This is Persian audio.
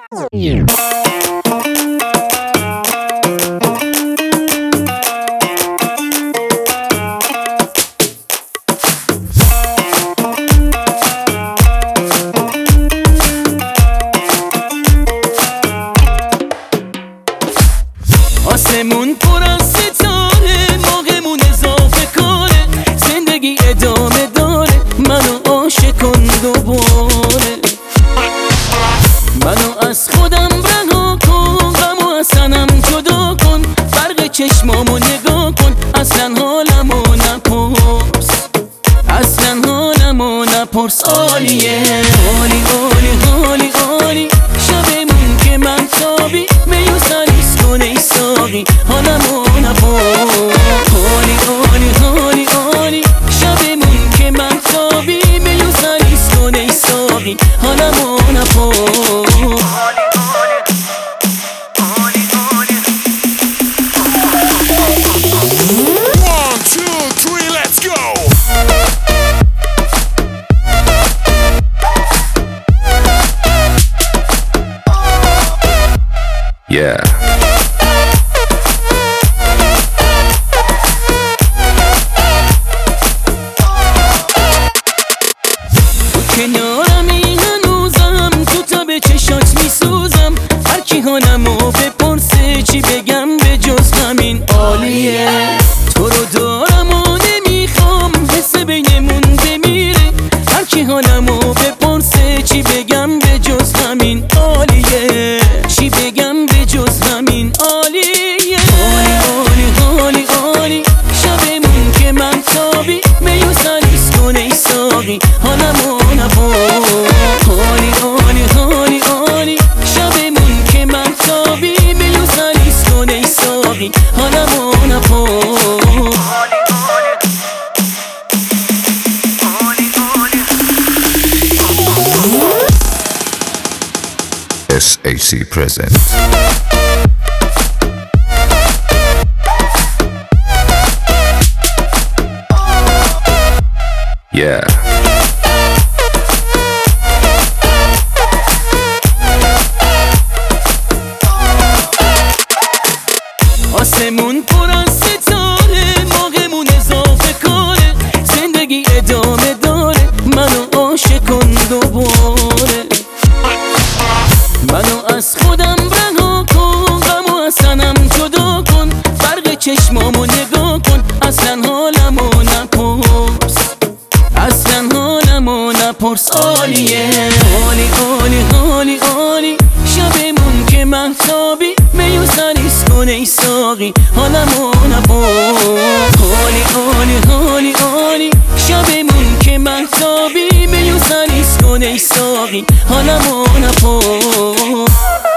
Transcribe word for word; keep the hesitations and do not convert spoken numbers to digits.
آسمون پر از ستاره، موقعمون اضافه کاره، زندگی ادامه داره، منو عاشق کن دوباره. منو از خودم رها کن، غمو از تنم جدا کن، فرق چشمامو نگاه کن، اصلا حالمو نپرس، اصلا حالمو نپرس. عالیه عالی عالی عالی عالی، شبمون که من تابی میو سریس کن ای ساقی، حالمو نپرس. عالی عالی عالی عالی، شبمون که من تابی میو سریس کن ای ساقی، حالمو نپرس. Yeah. کنارمی هنوزم، تو تا به چشات میسوزم، هر کی حالمو بپرسه چی بگم به جز همین عالیه. تو رو دارم و نمیخوام حس بینمون بمیره، هر کی حالمو بپرسه چی بگم به جز همین عالیه، چی بگم به جز همین عالیه. عالی عالی عالی عالی، شبمون که من تابی میو سریس کن ای ساقی، حالمو نپرس. عالی عالی عالی عالی، شبمون که من تابی میو سریس کن ای ساقی، حالمو نپرس. S A C present. Yeah. آسمون پر از ستاره، موقعمون اضافه کاره، زندگی ادامه داره، منو عاشق کن دوباره. منو از خودم رها کن، غمو از تنم جدا کن، فرق چشمامو نگاه کن، اصلا حالمو نپرس، اصلا حالمو نپرس. عالیه عالی عالی عالی عالی، شبمون که مهتابی میو سریس کن ای ساقی، حالمو نپرس. عالی عالی عالی عالی، شبمون که مهتابی میو سریس کن ای ساقی، حالمو نپرس.